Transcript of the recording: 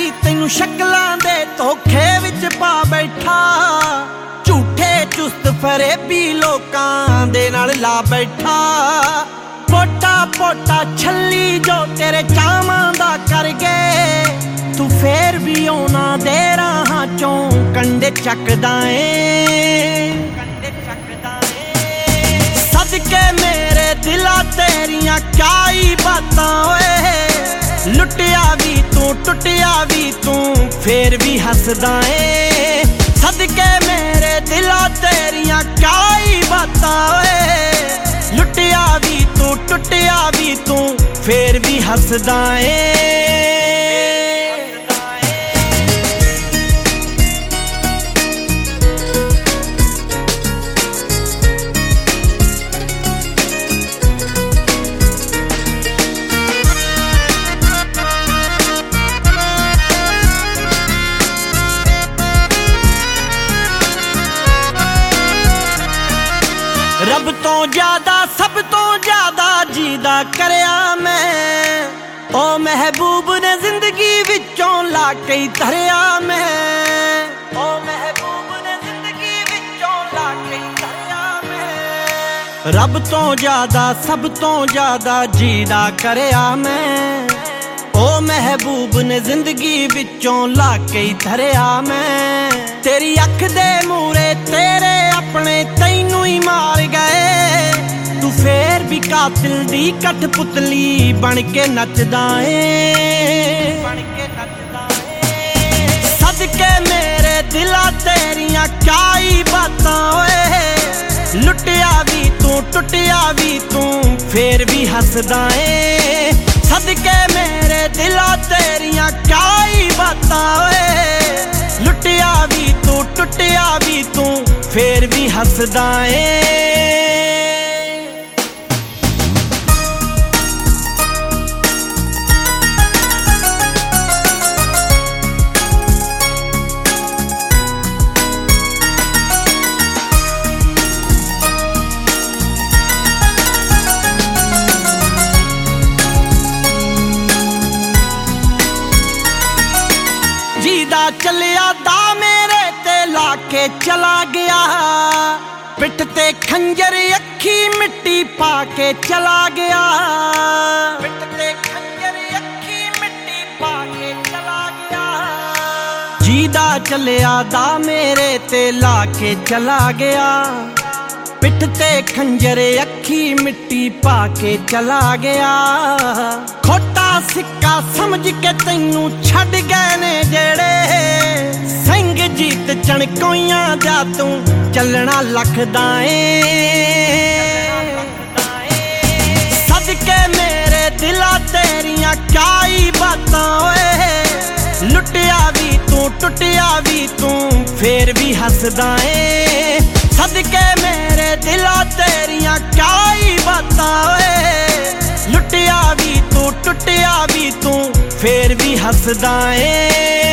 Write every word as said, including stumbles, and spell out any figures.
ਵੀ ਤੈਨੂੰ ਸ਼ਕਲਾਂ ਦੇ ਧੋਖੇ ਵਿੱਚ ਪਾ ਬੈਠਾ, ਝੂਠੇ ਚੁਸਤ ਫਰੇਬੀ ਲੋਕਾਂ ਦੇ ਨਾਲ ਲਾ ਬੈਠਾ। ਪੋਟਾ ਪੋਟਾ ਛੱਲੀ ਜੋ ਤੇਰੇ ਚਾਵਾਂ ਦਾ ਕਰ ਗਏ, ਤੂੰ ਫੇਰ ਵੀ ਉਹਨਾਂ ਦੇ ਰਾਹਾਂ ਚੋਂ ਕੰਡੇ ਚੱਕਦਾ ਏ, ਕੰਡੇ ਚੱਕਦਾ ਏ। ਸਦਕੇ ਮੇਰੇ ਦਿਲਾਂ ਤੇਰੀਆਂ ਕਿਆ ਹੀ ਬਾਤਾਂ ਓਏ, ਲੁੱਟਿਆ ਵੀ ਤੂੰ ਟੁੱਟਿਆ ਵੀ ਤੂੰ ਫੇਰ ਵੀ ਹੱਸਦਾ ਏ। ਸਦਕੇ ਮੇਰੇ ਦਿਲਾਂ ਤੇਰੀਆਂ ਕਿਆ ਹੀ ਬਾਤਾਂ ਓਏ, ਲੁੱਟਿਆ ਵੀ ਤੂੰ ਟੁੱਟਿਆ ਵੀ ਤੂੰ ਫੇਰ ਵੀ ਹੱਸਦਾ ਏ। ਰੱਬ ਤੋਂ ਜ਼ਿਆਦਾ ਸਭ ਤੋਂ ਜ਼ਿਆਦਾ ਜੀਦਾ ਕਰਿਆ ਮੈਂ, ਓ ਮਹਿਬੂਬ ਨੇ ਜ਼ਿੰਦਗੀ ਵਿੱਚੋਂ ਲਾ ਕੇ ਧਰਿਆ ਮੈਂ, ਓ ਮਹਿਬੂਬ ਨੇ ਜ਼ਿੰਦਗੀ ਵਿੱਚੋਂ ਲਾ ਕੇ ਧਰਿਆ ਮੈਂ। ਰੱਬ ਤੋਂ ਜ਼ਿਆਦਾ ਸਭ ਤੋਂ ਜ਼ਿਆਦਾ ਜੀਦਾ ਕਰਿਆ ਮੈਂ, ਓ ਮਹਿਬੂਬ ਨੇ ਜ਼ਿੰਦਗੀ ਵਿੱਚੋਂ ਲਾ ਕੇ ਧਰਿਆ ਮੈਂ। ਤੇਰੀ ਅੱਖ ਦੇ ਮੂਰੇ ਤੇਰੇ ਆਪਣੇ ਤੈਨੂੰ ਹੀ ਮਾਰ ਗਏ, ਤੂੰ ਫੇਰ ਵੀ ਕਾਤਿਲ ਦੀ ਕਠਪੁਤਲੀ ਬਣ ਕੇ ਨੱਚਦਾ ਏ, ਬਣ ਕੇ ਨੱਚਦਾ ਏ। ਸਦਕੇ ਮੇਰੇ ਦਿਲਾਂ ਤੇਰੀਆਂ ਕਿਆ ਹੀ ਬਾਤਾਂ ਓਏ, ਲੁੱਟਿਆ ਵੀ ਤੂੰ ਟੁੱਟਿਆ ਵੀ ਤੂੰ ਫੇਰ ਵੀ ਹੱਸਦਾ ਏ। ਸਦਕੇ ਮੇਰੇ ਦਿਲਾਂ ਤੇਰੀਆਂ ਕਿਆ ਹੀ ਬਾਤਾਂ ਓਏ, ਲੁੱਟਿਆ ਵੀ ਤੂੰ ਟੁੱਟਿਆ ਵੀ ਤੂੰ ਫੇਰ ਵੀ ਹੱਸਦਾ ਏ। ਜੀਦਾ ਚੱਲਿਆ ਦਾ ਮੇਰੇ ਤੇ ਲਾ ਕੇ ਚਲਾ ਗਿਆ, ਪਿੱਠ ਤੇ ਖੰਜਰ ਅੱਖੀ ਮਿੱਟੀ ਪਾ ਕੇ ਚਲਾ ਗਿਆ, ਪਿੱਠ ਤੇ ਖੰਜਰ ਅੱਖੀ ਮਿੱਟੀ ਪਾ ਕੇ ਚਲਾ ਗਿਆ। ਜੀਦਾ ਚੱਲਿਆ ਦਾ ਮੇਰੇ ਤੇ ਲਾ ਕੇ ਚਲਾ ਗਿਆ, ਪਿੱਠ ਤੇ ਖੰਜਰ ਅੱਖੀ ਮਿੱਟੀ ਪਾ ਕੇ ਚਲਾ ਗਿਆ। ਖੋਟਾ ਸਿੱਕਾ ਸਮਝ ਕੇ ਤੈਨੂੰ ਛੱਡ ਗਏ ਨੇ ਜਿਹੜੇ, ਸਿੰਘ ਜੀਤ ਚਣਕੋਈਆਂ ਦਾ ਤੂੰ ਚੱਲਣਾ ਲੱਖਦਾ ਏ। ਸਦਕੇ ਮੇਰੇ ਦਿਲਾਂ ਤੇਰੀਆਂ ਕਿਆ ਹੀ ਬਾਤਾਂ ਓਏ, ਲੁੱਟਿਆ ਵੀ ਤੂੰ ਟੁੱਟਿਆ ਵੀ ਤੂੰ ਫੇਰ ਵੀ ਹੱਸਦਾ ਏ। ਸਦਕੇ ਮੇਰੇ ਦਿਲਾਂ ਤੇਰੀਆਂ ਕਿਆ ਹੀ ਬਾਤਾਂ ਓਏ, ਲੁੱਟਿਆ ਵੀ ਤੂੰ ਟੁੱਟਿਆ ਵੀ ਤੂੰ ਫੇਰ ਵੀ ਹੱਸਦਾ ਏ।